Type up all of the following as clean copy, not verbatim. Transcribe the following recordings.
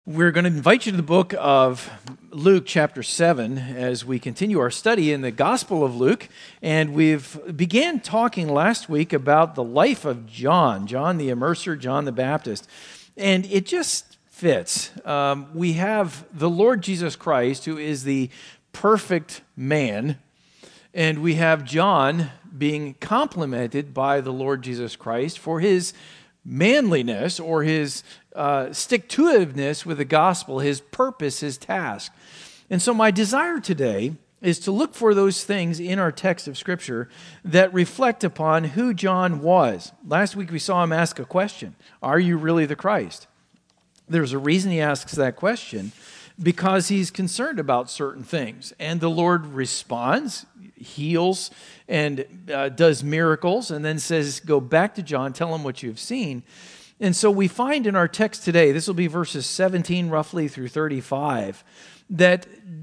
We're going to invite you to the book of Luke chapter 7 as we continue our study in the Gospel of Luke. And we've began talking last week about the life of John the Immerser, John the Baptist. And it just fits. We have the Lord Jesus Christ, who is the perfect man. And we have John being complimented by the Lord Jesus Christ for his manliness or his stick-to-itiveness with the gospel, his purpose, his task. And so my desire today is to look for those things in our text of Scripture that reflect upon who John was. Last week we saw him ask a question: are you really the Christ? There's a reason he asks that question, because he's concerned about certain things. And the Lord responds, heals, and does miracles, and then says, go back to John, tell him what you've seen. And so we find in our text today, this will be verses 17 roughly through 35, that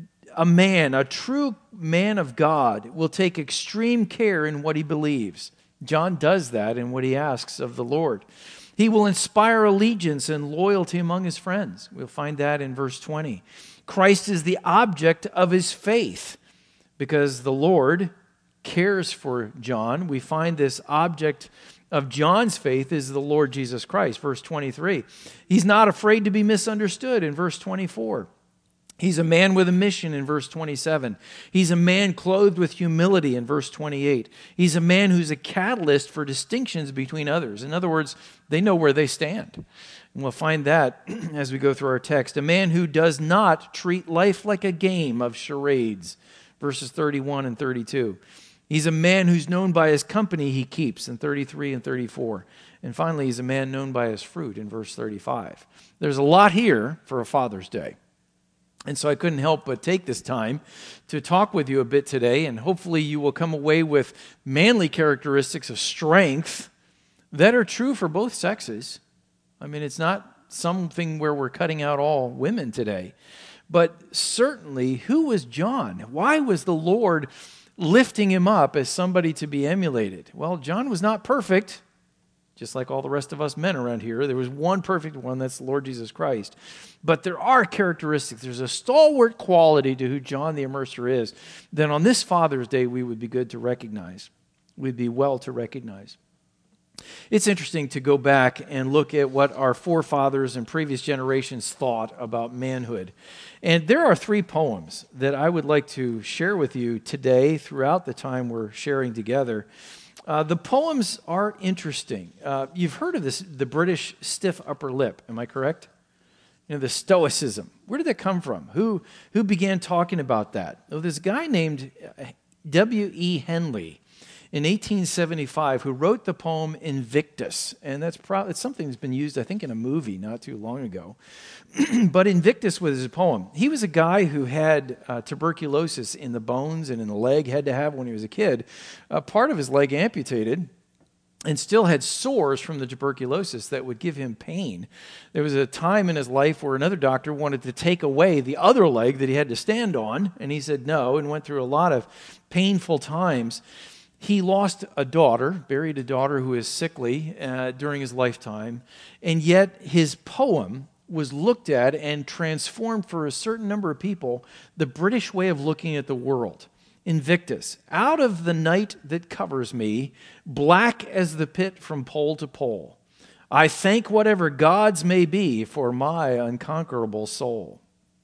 a true man of God, will take extreme care in what he believes. John does that in what he asks of the Lord. He will inspire allegiance and loyalty among his friends. We'll find that in verse 20. Christ is the object of his faith. Because the Lord cares for John, we find this object of John's faith is the Lord Jesus Christ. Verse 23. He's not afraid to be misunderstood in verse 24. He's a man with a mission in verse 27. He's a man clothed with humility in verse 28. He's a man who's a catalyst for distinctions between others. In other words, they know where they stand. And we'll find that as we go through our text. A man who does not treat life like a game of charades. Verses 31 and 32. He's a man who's known by his company he keeps in 33 and 34. And finally, he's a man known by his fruit in verse 35. There's a lot here for a Father's Day. And so I couldn't help but take this time to talk with you a bit today, and hopefully you will come away with manly characteristics of strength that are true for both sexes. I mean, it's not something where we're cutting out all women today. But certainly, who was John? Why was the Lord lifting him up as somebody to be emulated? Well, John was not perfect, just like all the rest of us men around here. There was one perfect one, that's the Lord Jesus Christ. But there are characteristics. There's a stalwart quality to who John the Immerser is that on this Father's Day we would be good to recognize. We'd be well to recognize. It's interesting to go back and look at what our forefathers and previous generations thought about manhood. And there are 3 poems that I would like to share with you today throughout the time we're sharing together. The poems are interesting. You've heard of this, the British stiff upper lip, am I correct? You know, the Stoicism. Where did that come from? Who began talking about that? Oh, this guy named W.E. Henley in 1875, who wrote the poem Invictus. And it's something that's been used, I think, in a movie not too long ago. But Invictus was his poem. He was a guy who had tuberculosis in the bones and in the leg, had to have when he was a kid. Part of his leg amputated, and still had sores from the tuberculosis that would give him pain. There was a time in his life where another doctor wanted to take away the other leg that he had to stand on, and he said no, and went through a lot of painful times. He lost a daughter, buried a daughter who is sickly during his lifetime, and yet his poem was looked at and transformed for a certain number of people the British way of looking at the world. Invictus. Out of the night that covers me, black as the pit from pole to pole, I thank whatever gods may be for my unconquerable soul.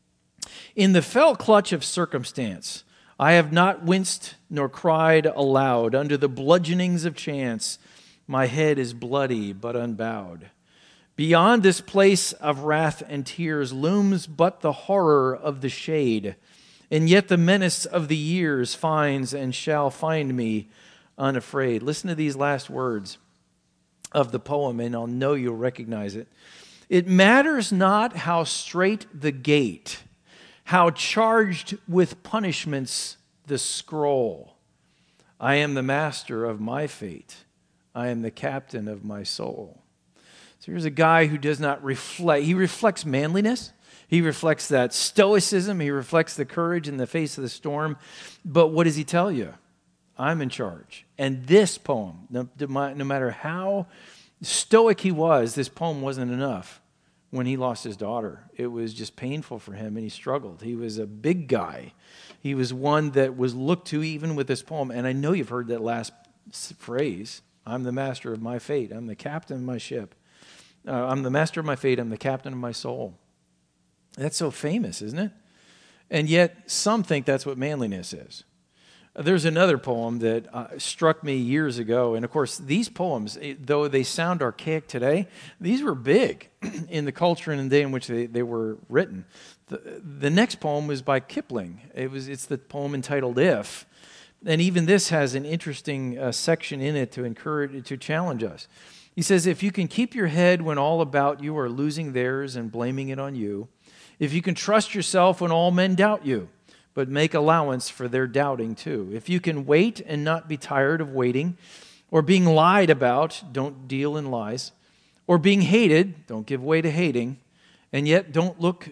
In the fell clutch of circumstance, I have not winced nor cried aloud. Under the bludgeonings of chance, my head is bloody but unbowed. Beyond this place of wrath and tears looms but the horror of the shade, and yet the menace of the years finds and shall find me unafraid. Listen to these last words of the poem, and I'll know you'll recognize it. It matters not how straight the gate, how charged with punishments the scroll. I am the master of my fate. I am the captain of my soul. So here's a guy who does not reflect. He reflects manliness. He reflects that stoicism. He reflects the courage in the face of the storm. But what does he tell you? I'm in charge. And this poem, no matter how stoic he was, this poem wasn't enough. when he lost his daughter. It was just painful for him, and he struggled. He was a big guy. He was one that was looked to even with this poem. And I know you've heard that last phrase, I'm the master of my fate. I'm the captain of my ship. I'm the master of my fate. I'm the captain of my soul. That's so famous, isn't it? And yet some think that's what manliness is. There's another poem that struck me years ago. And of course, these poems, though they sound archaic today, these were big in the culture and the day in which they were written. The next poem was by Kipling. It's the poem entitled If. And even this has an interesting section in it to challenge us. He says, if you can keep your head when all about you are losing theirs and blaming it on you, if you can trust yourself when all men doubt you, but make allowance for their doubting too. If you can wait and not be tired of waiting, or being lied about, don't deal in lies, or being hated, don't give way to hating, and yet don't look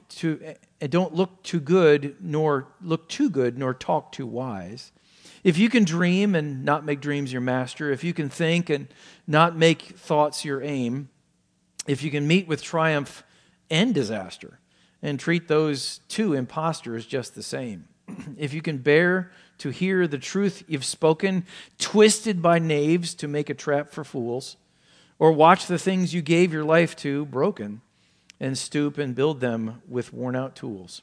too good, nor talk too wise. If you can dream and not make dreams your master, if you can think and not make thoughts your aim, if you can meet with triumph and disaster, and treat those two impostors just the same. If you can bear to hear the truth you've spoken, twisted by knaves to make a trap for fools, or watch the things you gave your life to broken, and stoop and build them with worn-out tools.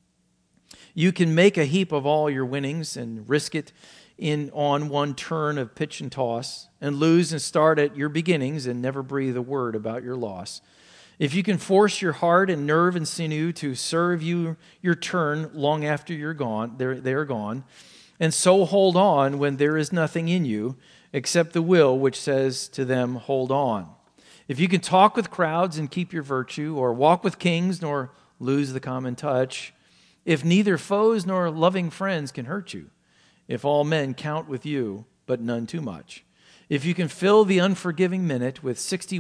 You can make a heap of all your winnings and risk it on one turn of pitch and toss, and lose and start at your beginnings and never breathe a word about your loss. If you can force your heart and nerve and sinew to serve you your turn long after you're gone, they're gone, and so hold on when there is nothing in you except the will which says to them, hold on. If you can talk with crowds and keep your virtue, or walk with kings nor lose the common touch, if neither foes nor loving friends can hurt you, if all men count with you, but none too much, if you can fill the unforgiving minute with 60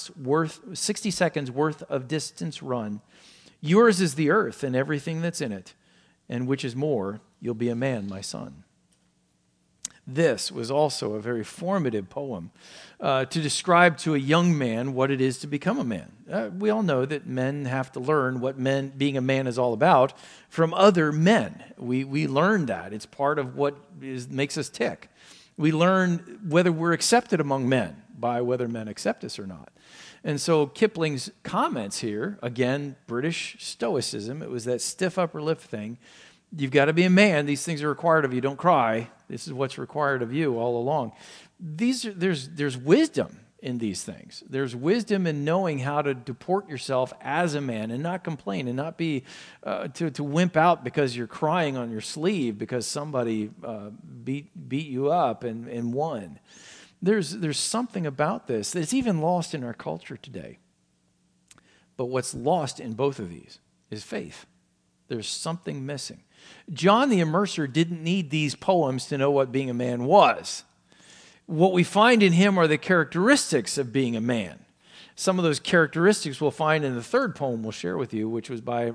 seconds worth of distance run, yours is the earth and everything that's in it, and which is more, you'll be a man, my son. This was also a very formative poem to describe to a young man what it is to become a man. We all know that men have to learn what being a man is all about from other men. We learn that. It's part of what makes us tick. We learn whether we're accepted among men by whether men accept us or not. And so Kipling's comments here, again, British Stoicism, it was that stiff upper lip thing. You've got to be a man. These things are required of you. Don't cry. This is what's required of you all along. There's wisdom in these things. There's wisdom in knowing how to deport yourself as a man and not complain and not be to wimp out because you're crying on your sleeve because somebody beat you up and won. There's something about this that's even lost in our culture today. But what's lost in both of these is faith. There's something missing. John the Immerser didn't need these poems to know what being a man was. What we find in him are the characteristics of being a man. Some of those characteristics we'll find in the third poem we'll share with you, which was by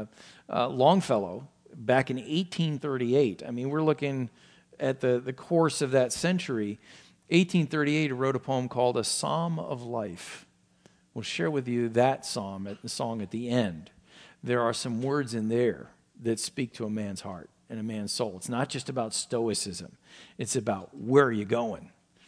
Longfellow back in 1838. I mean, we're looking at the course of that century. 1838, he wrote a poem called A Psalm of Life. We'll share with you that song at the end. There are some words in there that speak to a man's heart and a man's soul. It's not just about stoicism. It's about where are you going.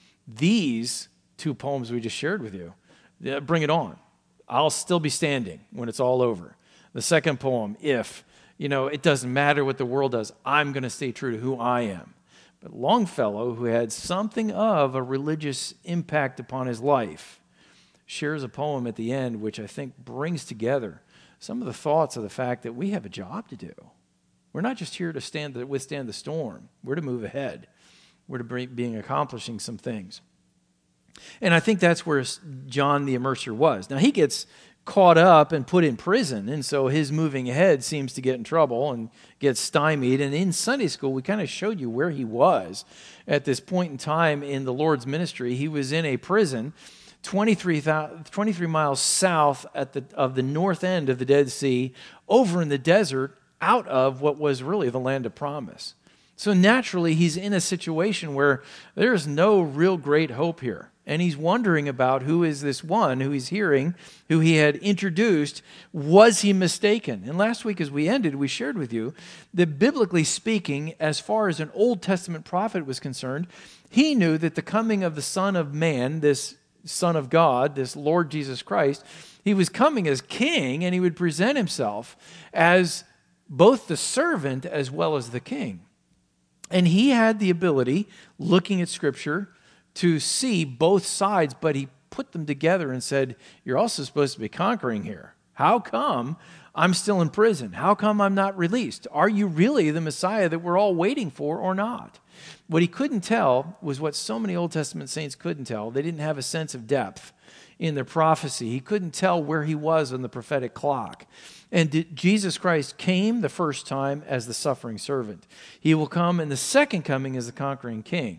These two poems we just shared with you, bring it on. I'll still be standing when it's all over. The second poem, If, it doesn't matter what the world does, I'm going to stay true to who I am. But Longfellow, who had something of a religious impact upon his life, shares a poem at the end which I think brings together some of the thoughts of the fact that we have a job to do. We're not just here to withstand the storm. We're to move ahead. We're to be accomplishing some things. And I think that's where John the Immerser was. Now, he gets caught up and put in prison, and so his moving ahead seems to get in trouble and gets stymied. And in Sunday school, we kind of showed you where he was at this point in time in the Lord's ministry. He was in a prison 23 miles south of the north end of the Dead Sea, over in the desert, out of what was really the land of promise. So naturally, he's in a situation where there's no real great hope here. And he's wondering about who is this one who he's hearing, who he had introduced. Was he mistaken? And last week as we ended, we shared with you that biblically speaking, as far as an Old Testament prophet was concerned, he knew that the coming of the Son of Man, this Son of God, this Lord Jesus Christ, he was coming as king, and he would present himself as both the servant as well as the king. And he had the ability, looking at Scripture, to see both sides, but he put them together and said, you're also supposed to be conquering here. How come I'm still in prison? How come I'm not released? Are you really the Messiah that we're all waiting for or not? What he couldn't tell was what so many Old Testament saints couldn't tell. They didn't have a sense of depth in their prophecy. He couldn't tell where he was on the prophetic clock. And Jesus Christ came the first time as the suffering servant. He will come in the second coming as the conquering king.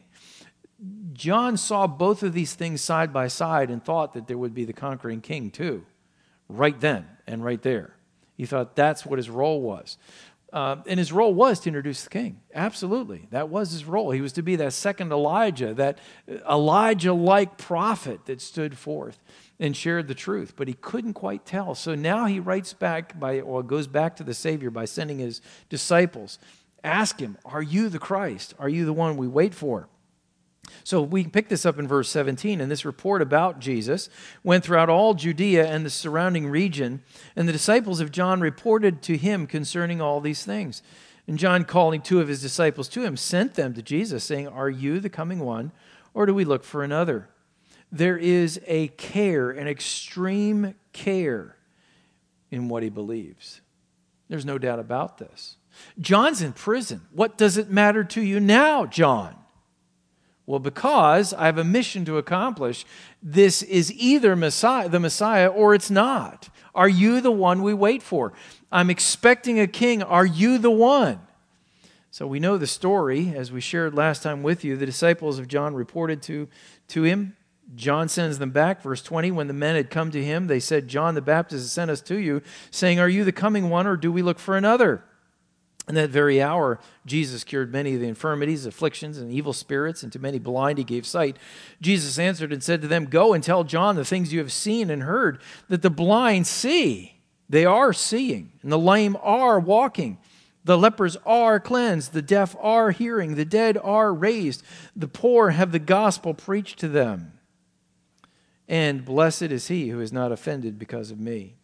John saw both of these things side by side and thought that there would be the conquering king too, right then and right there. He thought that's what his role was. And his role was to introduce the king. Absolutely. That was his role. He was to be that second Elijah, that Elijah-like prophet that stood forth and shared the truth. But he couldn't quite tell. So now he writes back goes back to the Savior by sending his disciples. Ask him, are you the Christ? Are you the one we wait for? So we can pick this up in verse 17, and this report about Jesus went throughout all Judea and the surrounding region, and the disciples of John reported to him concerning all these things. And John, calling two of his disciples to him, sent them to Jesus, saying, are you the coming one, or do we look for another? There is a care, an extreme care in what he believes. There's no doubt about this. John's in prison. What does it matter to you now, John? Well, because I have a mission to accomplish, this is either the Messiah or it's not. Are you the one we wait for? I'm expecting a king. Are you the one? So we know the story, as we shared last time with you. The disciples of John reported to him. John sends them back. Verse 20, when the men had come to him, they said, John the Baptist has sent us to you, saying, are you the coming one, or do we look for another? In that very hour, Jesus cured many of the infirmities, afflictions, and evil spirits, and to many blind he gave sight. Jesus answered and said to them, go and tell John the things you have seen and heard, that the blind see, they are seeing, and the lame are walking. The lepers are cleansed, the deaf are hearing, the dead are raised, the poor have the gospel preached to them. And blessed is he who is not offended because of me.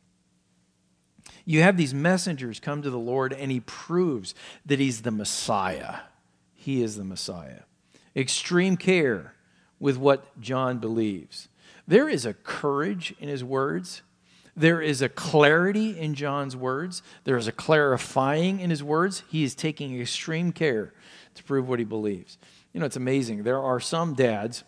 You have these messengers come to the Lord, and he proves that he's the Messiah. He is the Messiah. Extreme care with what John believes. There is a courage in his words. There is a clarity in John's words. There is a clarifying in his words. He is taking extreme care to prove what he believes. You know, it's amazing. There are some dads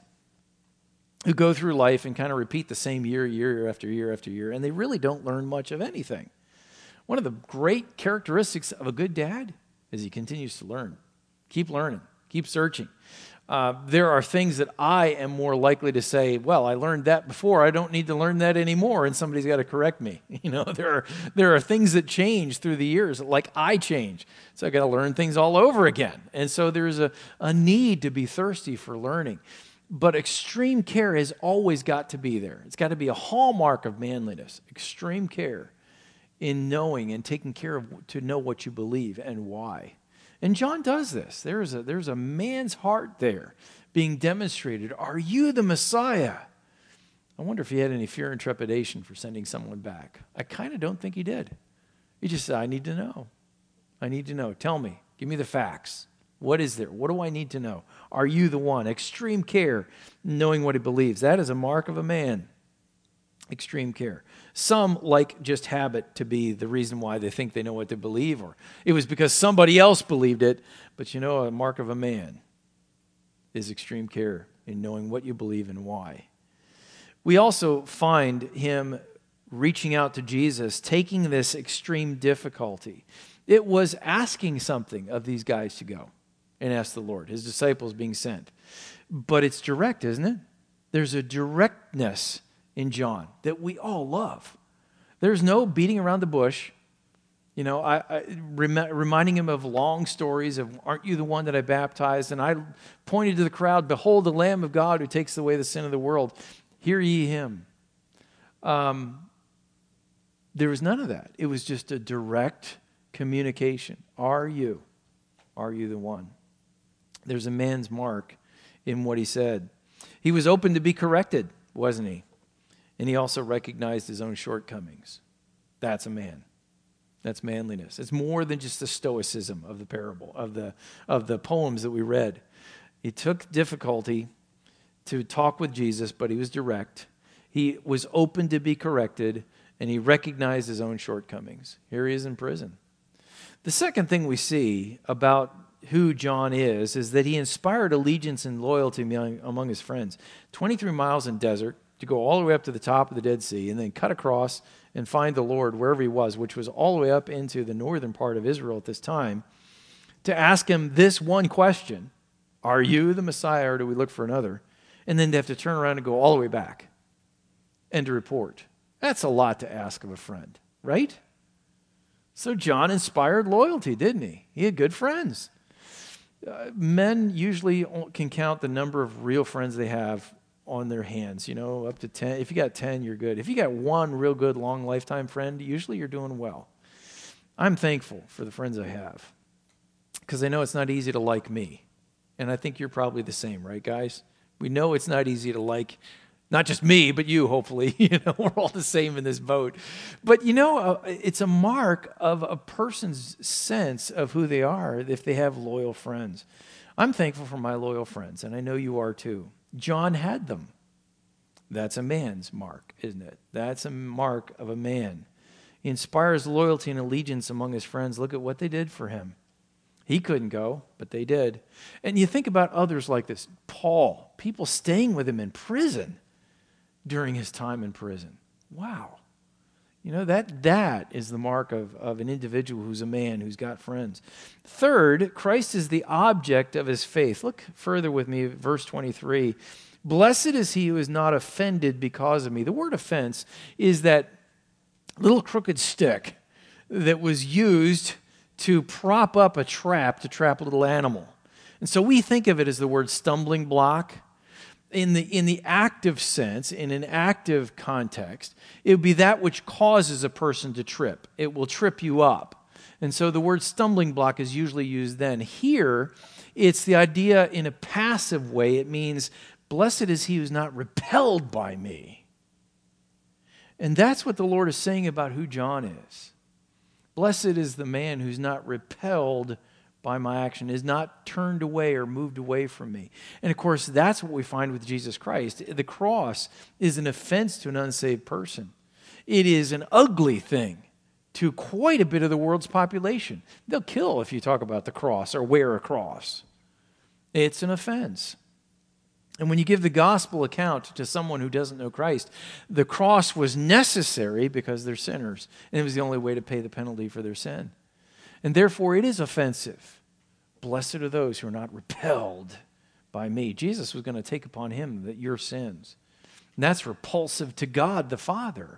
who go through life and kind of repeat the same year after year after year, and they really don't learn much of anything. One of the great characteristics of a good dad is he continues to learn. Keep learning. Keep searching. There are things that I am more likely to say, well, I learned that before. I don't need to learn that anymore, and somebody's got to correct me. You know, there are things that change through the years, like I change. So I got to learn things all over again. And so there's a need to be thirsty for learning. But extreme care has always got to be there. It's got to be a hallmark of manliness. Extreme care in knowing and taking care of to know what you believe and why. And John does this. There's a man's heart there being demonstrated. Are you the Messiah? I wonder if he had any fear and trepidation for sending someone back. I kind of don't think he did. He just said, I need to know. I need to know. Tell me. Give me the facts. What is there? What do I need to know? Are you the one? Extreme care, knowing what he believes. That is a mark of a man. Extreme care. Some like just habit to be the reason why they think they know what they believe, or it was because somebody else believed it. But you know, a mark of a man is extreme care in knowing what you believe and why. We also find him reaching out to Jesus, taking this extreme difficulty. It was asking something of these guys to go and ask the Lord, his disciples being sent. But it's direct, isn't it? There's a directness in John that we all love. There's no beating around the bush. Reminding him of long stories of, aren't you the one that I baptized? And I pointed to the crowd, behold the Lamb of God who takes away the sin of the world. Hear ye him. There was none of that. It was just a direct communication. Are you the one? There's a man's mark in what he said. He was open to be corrected, wasn't he? And he also recognized his own shortcomings. That's a man. That's manliness. It's more than just the stoicism of the parable, of the poems that we read. He took difficulty to talk with Jesus, but he was direct. He was open to be corrected, and he recognized his own shortcomings. Here he is in prison. The second thing we see about who John is that he inspired allegiance and loyalty among his friends. 23 miles in desert to go all the way up to the top of the Dead Sea and then cut across and find the Lord wherever he was, which was all the way up into the northern part of Israel at this time, to ask him this one question: are you the Messiah or do we look for another? And then to have to turn around and go all the way back and to report. That's a lot to ask of a friend, right? So John inspired loyalty, didn't he? He had good friends. Men usually can count the number of real friends they have on their hands, up to 10. If you got 10, you're good. If you got one real good long lifetime friend, usually you're doing well. I'm thankful for the friends I have because I know it's not easy to like me. And I think you're probably the same, right, guys? We know it's not easy to like not just me, but you, hopefully. We're all the same in this boat. But, it's a mark of a person's sense of who they are if they have loyal friends. I'm thankful for my loyal friends, and I know you are too. John had them. That's a man's mark, isn't it? That's a mark of a man. He inspires loyalty and allegiance among his friends. Look at what they did for him. He couldn't go, but they did. And you think about others like this. Paul, people staying with him in prison during his time in prison. Wow. That is the mark of an individual who's a man, who's got friends. Third, Christ is the object of his faith. Look further with me, verse 23. Blessed is he who is not offended because of me. The word offense is that little crooked stick that was used to prop up a trap to trap a little animal. And so we think of it as the word stumbling block. In the active sense, in an active context, it would be that which causes a person to trip. It will trip you up. And so the word stumbling block is usually used then. Here, it's the idea in a passive way. It means, blessed is he who's not repelled by me. And that's what the Lord is saying about who John is. Blessed is the man who's not repelled by my action, is not turned away or moved away from me. And of course, that's what we find with Jesus Christ. The cross is an offense to an unsaved person. It is an ugly thing to quite a bit of the world's population. They'll kill if you talk about the cross or wear a cross. It's an offense. And when you give the gospel account to someone who doesn't know Christ, the cross was necessary because they're sinners, and it was the only way to pay the penalty for their sin. And therefore, it is offensive. Blessed are those who are not repelled by me. Jesus was going to take upon him your sins. And that's repulsive to God the Father.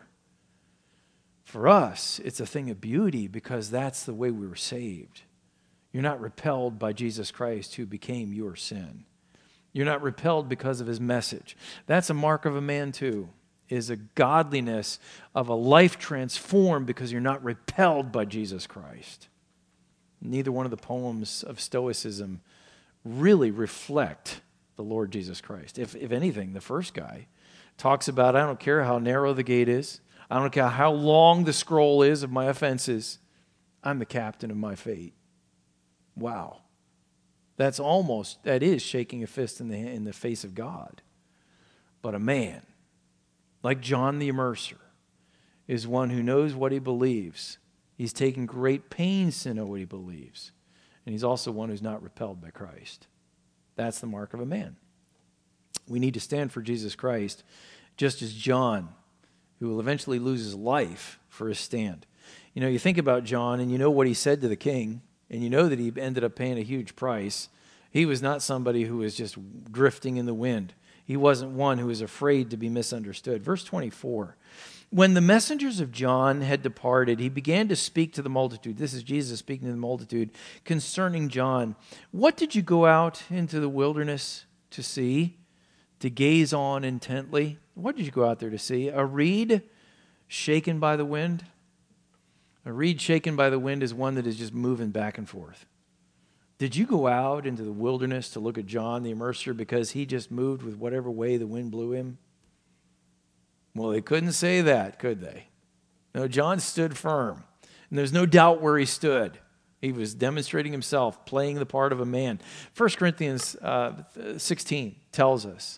For us, it's a thing of beauty because that's the way we were saved. You're not repelled by Jesus Christ who became your sin. You're not repelled because of his message. That's a mark of a man too, is a godliness of a life transformed because you're not repelled by Jesus Christ. Neither one of the poems of Stoicism really reflect the Lord Jesus Christ. If anything, the first guy talks about, I don't care how narrow the gate is. I don't care how long the scroll is of my offenses. I'm the captain of my fate. Wow. That is shaking a fist in the face of God. But a man, like John the Immerser, is one who knows what he believes. He's taken great pains to know what he believes. And he's also one who's not repelled by Christ. That's the mark of a man. We need to stand for Jesus Christ, just as John, who will eventually lose his life for his stand. You think about John, and you know what he said to the king, and you know that he ended up paying a huge price. He was not somebody who was just drifting in the wind. He wasn't one who was afraid to be misunderstood. Verse 24, When the messengers of John had departed, he began to speak to the multitude. This is Jesus speaking to the multitude concerning John. What did you go out into the wilderness to see, to gaze on intently? What did you go out there to see? A reed shaken by the wind? A reed shaken by the wind is one that is just moving back and forth. Did you go out into the wilderness to look at John the Immerser because he just moved with whatever way the wind blew him? Well, they couldn't say that, could they? No, John stood firm. And there's no doubt where he stood. He was demonstrating himself, playing the part of a man. 1 Corinthians 16 tells us,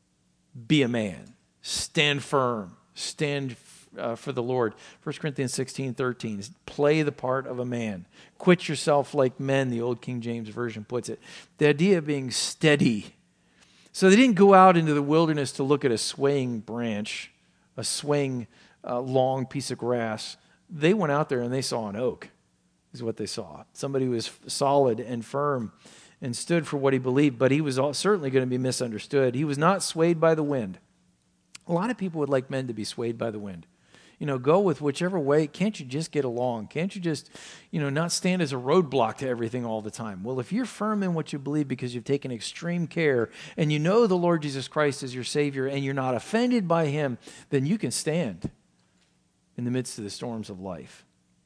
be a man, stand firm, stand for the Lord. 1 Corinthians 16:13, play the part of a man. Quit yourself like men, the old King James Version puts it. The idea of being steady. So they didn't go out into the wilderness to look at a swaying branch, a swaying long piece of grass. They went out there and they saw an oak, is what they saw. Somebody who was solid and firm and stood for what he believed, but he was certainly going to be misunderstood. He was not swayed by the wind. A lot of people would like men to be swayed by the wind. Go with whichever way. Can't you just get along? Can't you just, not stand as a roadblock to everything all the time? Well, if you're firm in what you believe because you've taken extreme care and you know the Lord Jesus Christ is your Savior and you're not offended by Him, then you can stand in the midst of the storms of life.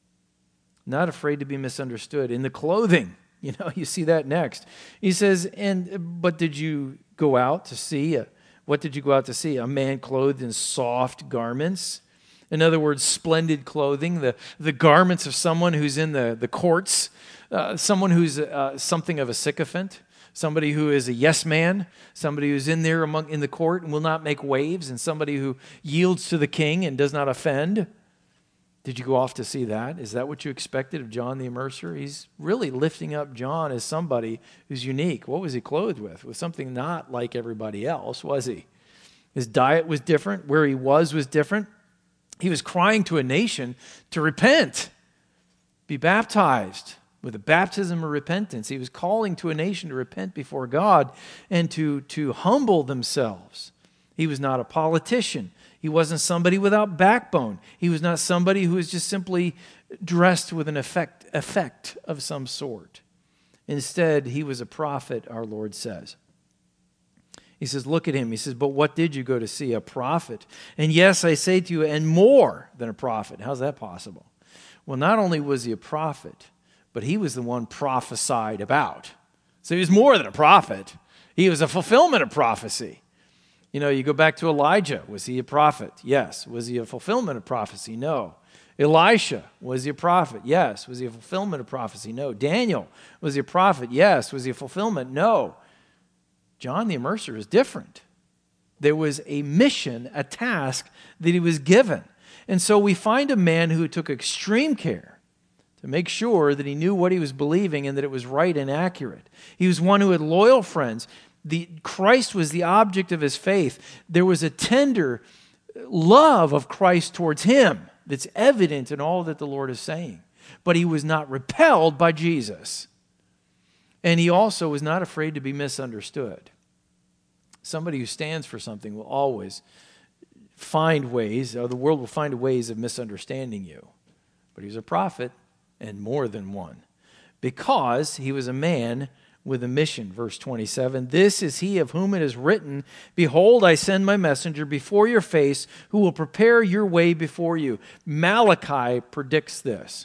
Not afraid to be misunderstood. In the clothing, you see that next. He says, but did you go out to see? What did you go out to see? A man clothed in soft garments. In other words, splendid clothing, the garments of someone who's in the courts, someone who's something of a sycophant, somebody who is a yes man, somebody who's in there in the court and will not make waves, and somebody who yields to the king and does not offend. Did you go off to see that? Is that what you expected of John the Immerser? He's really lifting up John as somebody who's unique. What was he clothed with? With something not like everybody else, was he? His diet was different. Where he was different. He was crying to a nation to repent, be baptized with a baptism of repentance. He was calling to a nation to repent before God and to humble themselves. He was not a politician. He wasn't somebody without backbone. He was not somebody who was just simply dressed with an effect of some sort. Instead, he was a prophet, our Lord says. He says, look at him. He says, but what did you go to see? A prophet. And yes, I say to you, and more than a prophet. How's that possible? Well, not only was he a prophet, but he was the one prophesied about. So he was more than a prophet. He was a fulfillment of prophecy. You go back to Elijah. Was he a prophet? Yes. Was he a fulfillment of prophecy? No. Elisha, was he a prophet? Yes. Was he a fulfillment of prophecy? No. Daniel, was he a prophet? Yes. Was he a fulfillment? No. John the Immerser is different. There was a mission, a task that he was given. And so we find a man who took extreme care to make sure that he knew what he was believing and that it was right and accurate. He was one who had loyal friends. Christ was the object of his faith. There was a tender love of Christ towards him that's evident in all that the Lord is saying. But he was not repelled by Jesus. And he also was not afraid to be misunderstood. Somebody who stands for something will always find ways, or the world will find ways of misunderstanding you. But he was a prophet, and more than one. Because he was a man with a mission. Verse 27, this is he of whom it is written, behold, I send my messenger before your face, who will prepare your way before you. Malachi predicts this.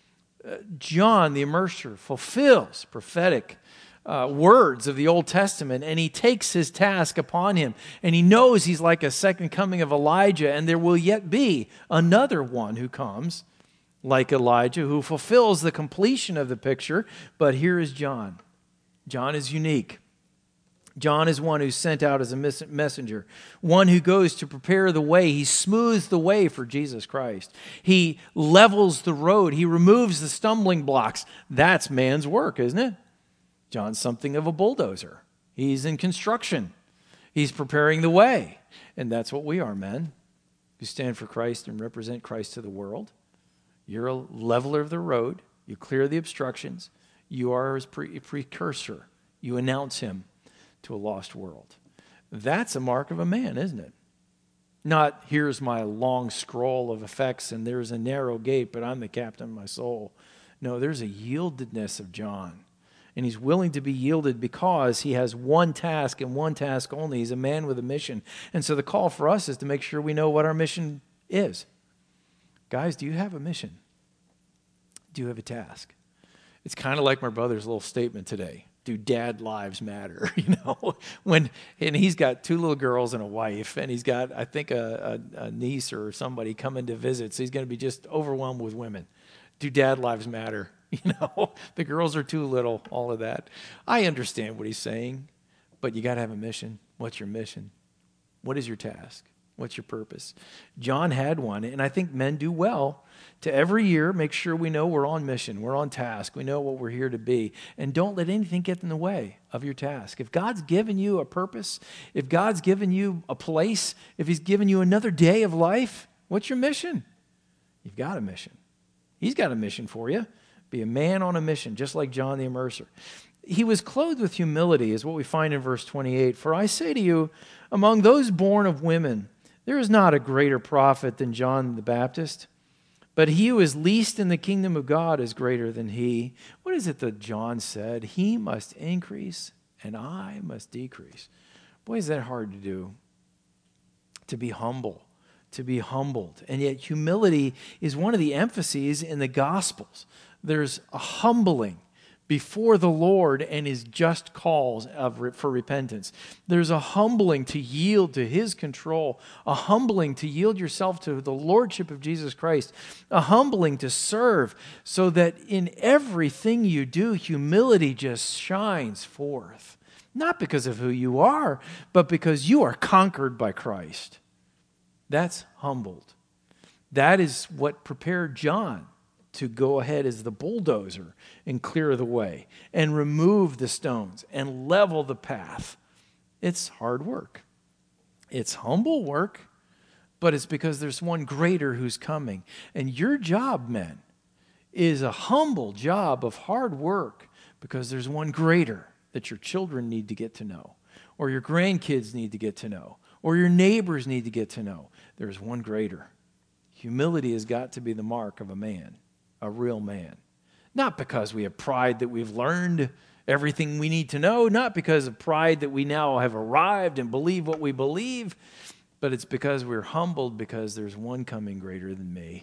John the Immerser fulfills prophetic words of the Old Testament, and he takes his task upon him, and he knows he's like a second coming of Elijah, and there will yet be another one who comes like Elijah, who fulfills the completion of the picture. But here is John. John is unique. John is one who's sent out as a messenger, one who goes to prepare the way. He smooths the way for Jesus Christ. He levels the road. He removes the stumbling blocks. That's man's work, isn't it? John's something of a bulldozer. He's in construction. He's preparing the way. And that's what we are, men, who stand for Christ and represent Christ to the world. You're a leveler of the road. You clear the obstructions. You are his precursor. You announce him to a lost world. That's a mark of a man, isn't it? Not, here's my long scroll of effects and there's a narrow gate, but I'm the captain of my soul. No, there's a yieldedness of John. And he's willing to be yielded because he has one task and one task only. He's a man with a mission. And so the call for us is to make sure we know what our mission is. Guys, do you have a mission? Do you have a task? It's kind of like my brother's little statement today. Do dad lives matter? And he's got 2 little girls and a wife, and he's got, I think, a niece or somebody coming to visit, so he's going to be just overwhelmed with women. Do dad lives matter? The girls are too little, all of that. I understand what he's saying, but you got to have a mission. What's your mission? What is your task? What's your purpose? John had one, and I think men do well to every year make sure we know we're on mission, we're on task, we know what we're here to be, and don't let anything get in the way of your task. If God's given you a purpose, if God's given you a place, if he's given you another day of life, what's your mission? You've got a mission. He's got a mission for you. Be a man on a mission, just like John the Immerser. He was clothed with humility, is what we find in verse 28. For I say to you, among those born of women, there is not a greater prophet than John the Baptist, but he who is least in the kingdom of God is greater than he. What is it that John said? He must increase and I must decrease. Boy, is that hard to do. To be humble, to be humbled. And yet humility is one of the emphases in the Gospels. There's a humbling before the Lord and his just calls for repentance. There's a humbling to yield to his control, a humbling to yield yourself to the lordship of Jesus Christ, a humbling to serve so that in everything you do, humility just shines forth. Not because of who you are, but because you are conquered by Christ. That's humbled. That is what prepared John to go ahead as the bulldozer and clear the way and remove the stones and level the path. It's hard work. It's humble work, but it's because there's one greater who's coming. And your job, men, is a humble job of hard work because there's one greater that your children need to get to know, or your grandkids need to get to know, or your neighbors need to get to know. There's one greater. Humility has got to be the mark of a man. A real man. Not because we have pride that we've learned everything we need to know, not because of pride that we now have arrived and believe what we believe, but it's because we're humbled because there's one coming greater than me.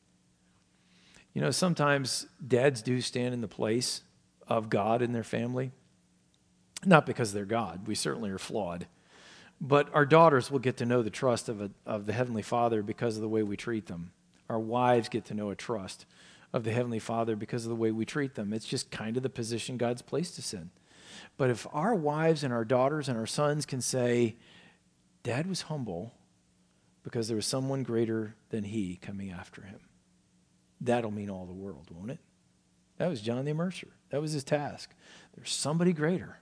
Sometimes dads do stand in the place of God in their family, not because they're God. We certainly are flawed. But our daughters will get to know the trust of the Heavenly Father because of the way we treat them. Our wives get to know a trust of the Heavenly Father because of the way we treat them. It's just kind of the position God's placed us in. But if our wives and our daughters and our sons can say, Dad was humble because there was someone greater than he coming after him, that'll mean all the world, won't it? That was John the Immerser. That was his task. There's somebody greater.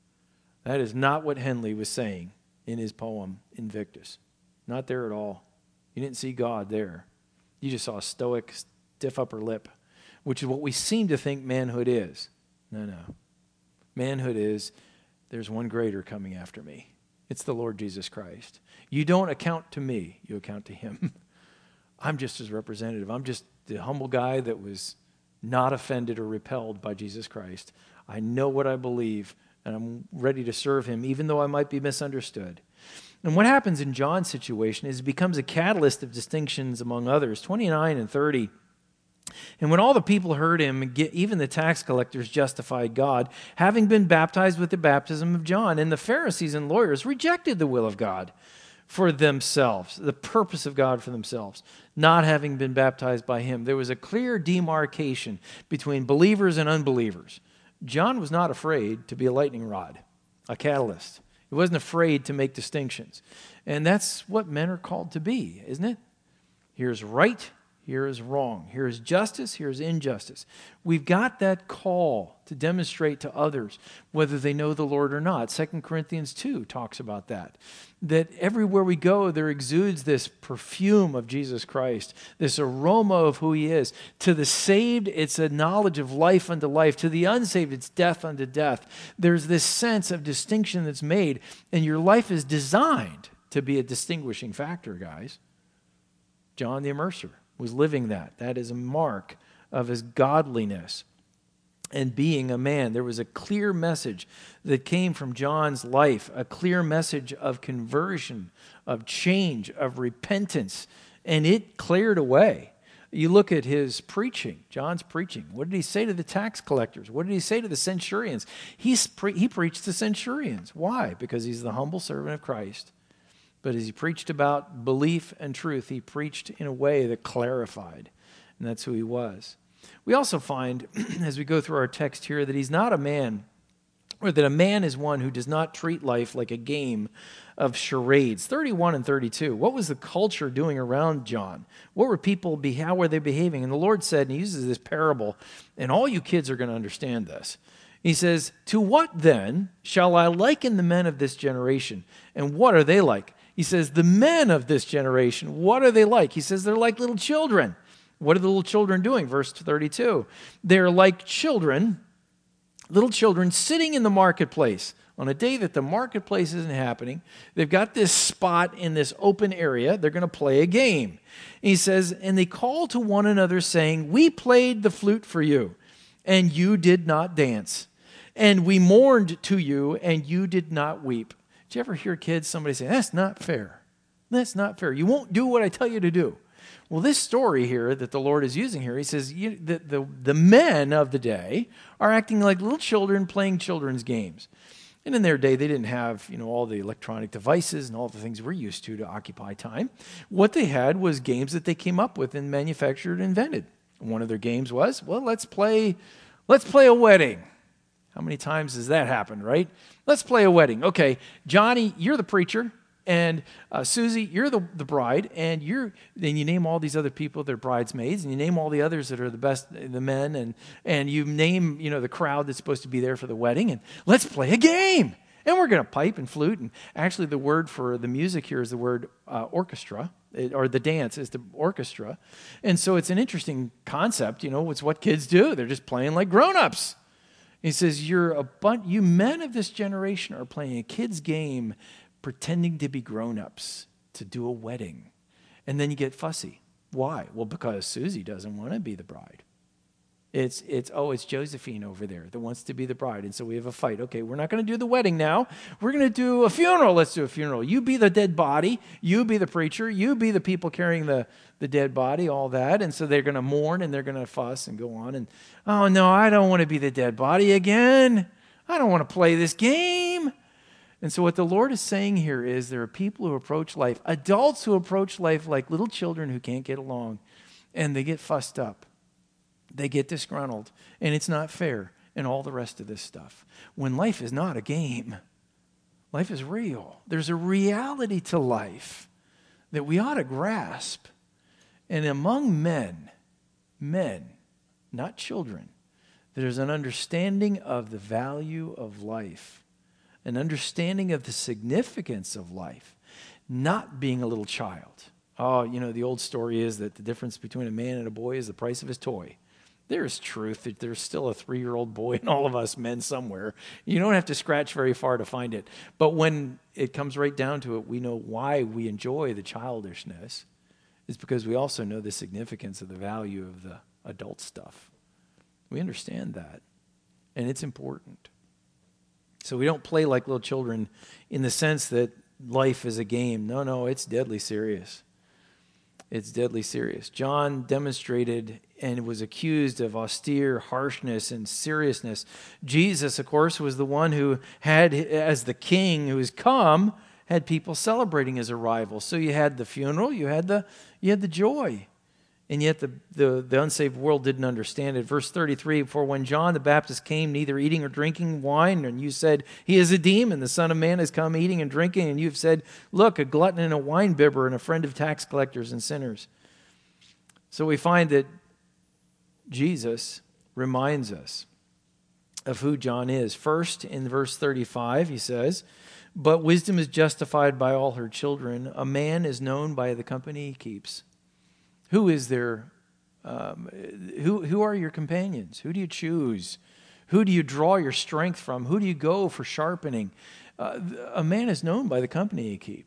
That is not what Henley was saying in his poem, Invictus. Not there at all. You didn't see God there. You just saw a stoic, stiff upper lip, which is what we seem to think manhood is. No. Manhood is, there's one greater coming after me. It's the Lord Jesus Christ. You don't account to me, you account to him. I'm just his representative. I'm just the humble guy that was not offended or repelled by Jesus Christ. I know what I believe, and I'm ready to serve him, even though I might be misunderstood. And what happens in John's situation is it becomes a catalyst of distinctions among others. 29 and 30. And when all the people heard him, even the tax collectors justified God, having been baptized with the baptism of John. And the Pharisees and lawyers rejected the will of God for themselves, the purpose of God for themselves, not having been baptized by him. There was a clear demarcation between believers and unbelievers. John was not afraid to be a lightning rod, a catalyst. He wasn't afraid to make distinctions. And that's what men are called to be, isn't it? Here's right, here is wrong. Here is justice, here is injustice. We've got that call to demonstrate to others whether they know the Lord or not. 2 Corinthians 2 talks about that. That everywhere we go, there exudes this perfume of Jesus Christ, this aroma of who he is. To the saved, it's a knowledge of life unto life. To the unsaved, it's death unto death. There's this sense of distinction that's made, and your life is designed to be a distinguishing factor, guys. John the Immerser was living that. That is a mark of his godliness and being a man. There was a clear message that came from John's life, a clear message of conversion, of change, of repentance, and it cleared away. You look at his preaching, John's preaching. What did he say to the tax collectors? What did he say to the centurions? He preached to centurions. Why? Because he's the humble servant of Christ. But as he preached about belief and truth, he preached in a way that clarified, and that's who he was. We also find, as we go through our text here, that he's not a man, or that a man is one who does not treat life like a game of charades. 31 and 32, what was the culture doing around John? What were people, how were they behaving? And the Lord said, and he uses this parable, and all you kids are going to understand this. He says, to what then shall I liken the men of this generation? And what are they like? He says, the men of this generation, what are they like? He says, they're like little children. What are the little children doing? Verse 32. They're like children, little children sitting in the marketplace on a day that the marketplace isn't happening. They've got this spot in this open area. They're going to play a game. And he says, and they call to one another saying, we played the flute for you, and you did not dance. And we mourned to you, and you did not weep. Did you ever hear kids, somebody say, that's not fair. That's not fair. You won't do what I tell you to do. Well, this story here that the Lord is using here, he says the men of the day are acting like little children playing children's games. And in their day, they didn't have, all the electronic devices and all the things we're used to occupy time. What they had was games that they came up with and manufactured and invented. One of their games was, well, let's play a wedding. How many times has that happened, right? Let's play a wedding. Okay, Johnny, you're the preacher. And Susie, you're the bride, and then you name all these other people, they're bridesmaids, and you name all the others that are the best, the men, and you name, the crowd that's supposed to be there for the wedding, and let's play a game. And we're going to pipe and flute, and actually the word for the music here is the word orchestra, or the dance is the orchestra. And so it's an interesting concept, it's what kids do. They're just playing like grown-ups. He says, you men of this generation are playing a kid's game, pretending to be grown-ups to do a wedding. And then you get fussy. Why? Well, because Susie doesn't want to be the bride. It's Josephine over there that wants to be the bride. And so we have a fight. Okay, we're not going to do the wedding now. We're going to do a funeral. Let's do a funeral. You be the dead body. You be the preacher. You be the people carrying the dead body, all that. And so they're going to mourn and they're going to fuss and go on. And, oh, no, I don't want to be the dead body again. I don't want to play this game. And so what the Lord is saying here is there are people who approach life, adults who approach life like little children who can't get along, and they get fussed up. They get disgruntled, and it's not fair, and all the rest of this stuff. When life is not a game, life is real. There's a reality to life that we ought to grasp. And among men, not children, there's an understanding of the value of life. An understanding of the significance of life, not being a little child. Oh, the old story is that the difference between a man and a boy is the price of his toy. There's truth that there's still a 3-year-old boy in all of us men somewhere. You don't have to scratch very far to find it. But when it comes right down to it, we know why we enjoy the childishness. It's because we also know the significance of the value of the adult stuff. We understand that, and it's important. So we don't play like little children in the sense that life is a game. No, it's deadly serious. It's deadly serious. John demonstrated and was accused of austere harshness and seriousness. Jesus, of course, was the one who had, as the king who has come, had people celebrating his arrival. So you had the funeral, you had the joy. And yet the unsaved world didn't understand it. Verse 33, for when John the Baptist came neither eating or drinking wine, and you said, he is a demon, the Son of Man has come eating and drinking, and you've said, look, a glutton and a winebibber and a friend of tax collectors and sinners. So we find that Jesus reminds us of who John is. First, in verse 35, he says, but wisdom is justified by all her children. A man is known by the company he keeps. Who is there? Who are your companions? Who do you choose? Who do you draw your strength from? Who do you go for sharpening? A man is known by the company he keeps.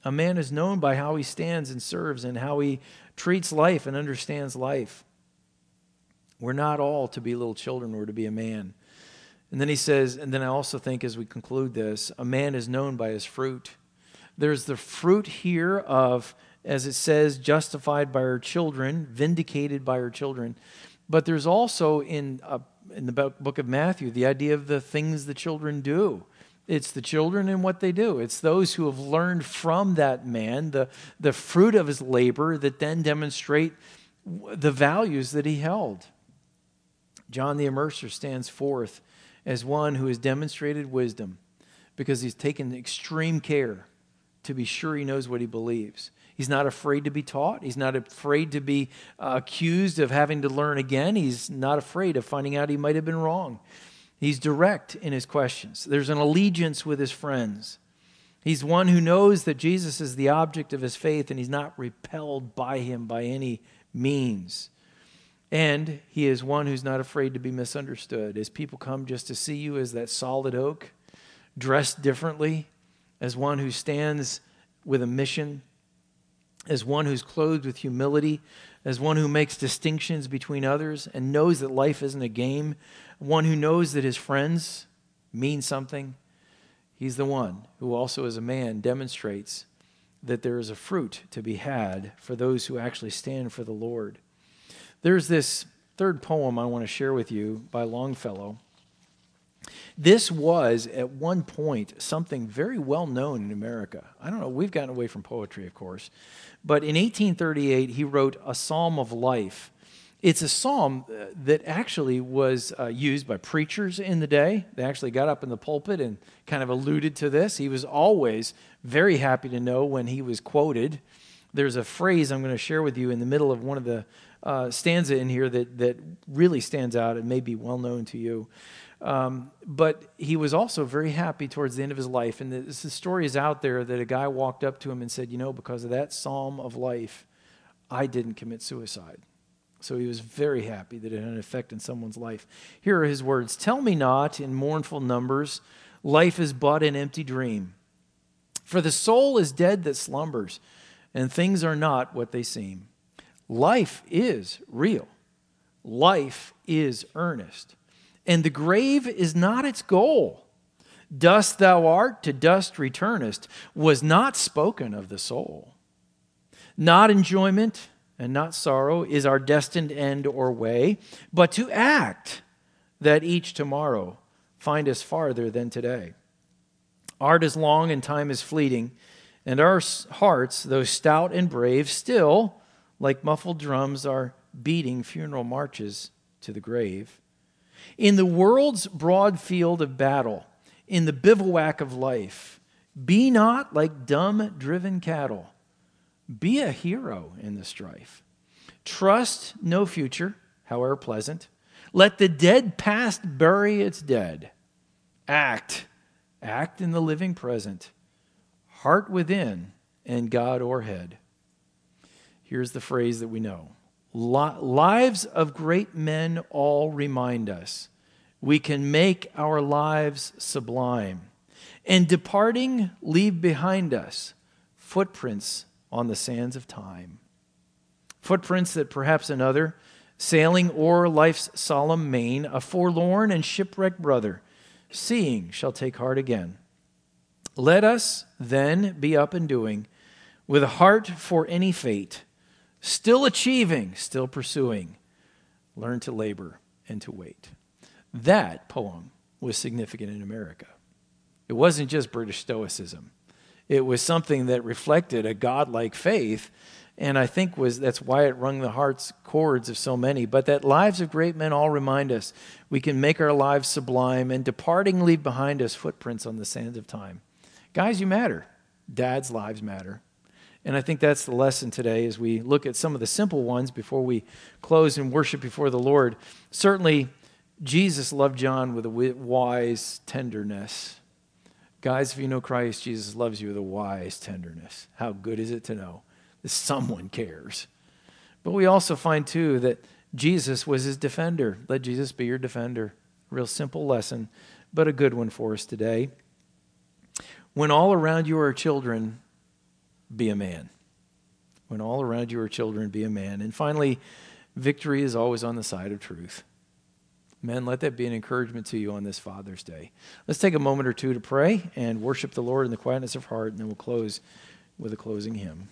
A man is known by how he stands and serves and how he treats life and understands life. We're not all to be little children or to be a man. And then he says, and then I also think as we conclude this, a man is known by his fruit. There's the fruit here of, as it says, justified by our children, vindicated by our children. But there's also in the book of Matthew the idea of the things the children do. It's the children and what they do. It's those who have learned from that man the fruit of his labor that then demonstrate the values that he held. John the Immerser stands forth as one who has demonstrated wisdom because he's taken extreme care to be sure he knows what he believes. He's not afraid to be taught. He's not afraid to be accused of having to learn again. He's not afraid of finding out he might have been wrong. He's direct in his questions. There's an allegiance with his friends. He's one who knows that Jesus is the object of his faith and he's not repelled by him by any means. And he is one who's not afraid to be misunderstood. As people come just to see you as that solid oak, dressed differently, as one who stands with a mission, as one who's clothed with humility, as one who makes distinctions between others and knows that life isn't a game, one who knows that his friends mean something. He's the one who also as a man demonstrates that there is a fruit to be had for those who actually stand for the Lord. There's this third poem I want to share with you by Longfellow. This was, at one point, something very well known in America. I don't know, we've gotten away from poetry, of course. But in 1838, he wrote A Psalm of Life. It's a psalm that actually was used by preachers in the day. They actually got up in the pulpit and kind of alluded to this. He was always very happy to know when he was quoted. There's a phrase I'm going to share with you in the middle of one of the stanza in here that really stands out and may be well known to you. But he was also very happy towards the end of his life. And the story is out there that a guy walked up to him and said, you know, because of that psalm of life, I didn't commit suicide. So he was very happy that it had an effect in someone's life. Here are his words. Tell me not in mournful numbers, life is but an empty dream. For the soul is dead that slumbers, and things are not what they seem. Life is real. Life is earnest. And the grave is not its goal. Dust thou art, to dust returnest, was not spoken of the soul. Not enjoyment and not sorrow is our destined end or way, but to act, that each tomorrow find us farther than today. Art is long and time is fleeting, and our hearts, though stout and brave, still, like muffled drums, are beating funeral marches to the grave. In the world's broad field of battle, in the bivouac of life, be not like dumb driven cattle. Be a hero in the strife. Trust no future, however pleasant. Let the dead past bury its dead. Act in the living present. Heart within and God o'erhead. Here's the phrase that we know. Lives of great men all remind us we can make our lives sublime, and departing leave behind us footprints on the sands of time. Footprints that perhaps another, sailing o'er life's solemn main, a forlorn and shipwrecked brother, seeing shall take heart again. Let us then be up and doing, with a heart for any fate, still achieving, still pursuing, learn to labor and to wait. That poem was significant in America. It wasn't just British Stoicism. It was something that reflected a godlike faith, and I think that's why it wrung the heart's chords of so many. But that lives of great men all remind us we can make our lives sublime, and departing leave behind us footprints on the sands of time. Guys, you matter. Dads' lives matter. And I think that's the lesson today as we look at some of the simple ones before we close and worship before the Lord. Certainly, Jesus loved John with a wise tenderness. Guys, if you know Christ, Jesus loves you with a wise tenderness. How good is it to know that someone cares? But we also find, too, that Jesus was his defender. Let Jesus be your defender. Real simple lesson, but a good one for us today. When all around you are children, be a man. When all around you are children, be a man. And finally, victory is always on the side of truth. Men, let that be an encouragement to you on this Father's Day. Let's take a moment or two to pray and worship the Lord in the quietness of heart, and then we'll close with a closing hymn.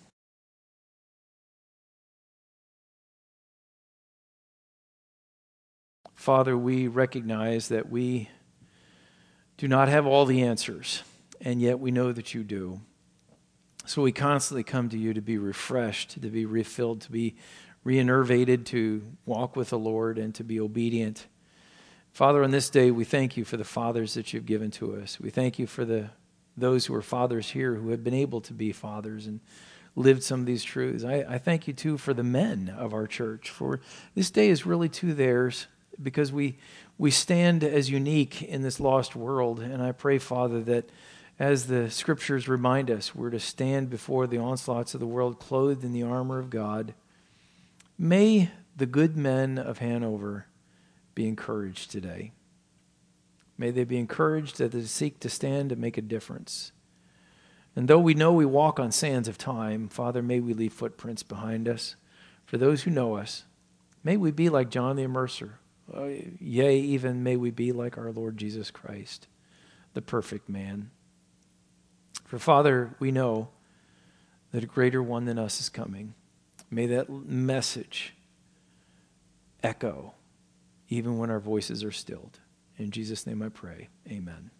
Father, we recognize that we do not have all the answers, and yet we know that you do. So we constantly come to you to be refreshed, to be refilled, to be re-innervated, to walk with the Lord and to be obedient. Father, on this day, we thank you for the fathers that you've given to us. We thank you for those who are fathers here who have been able to be fathers and lived some of these truths. I thank you, too, for the men of our church, for this day is really to theirs because we stand as unique in this lost world. And I pray, Father, that as the scriptures remind us, we're to stand before the onslaughts of the world clothed in the armor of God. May the good men of Hanover be encouraged today. May they be encouraged that they seek to stand and make a difference. And though we know we walk on sands of time, Father, may we leave footprints behind us. For those who know us, may we be like John the Immerser. Yea, even may we be like our Lord Jesus Christ, the perfect man. For Father, we know that a greater one than us is coming. May that message echo even when our voices are stilled. In Jesus' name I pray, amen.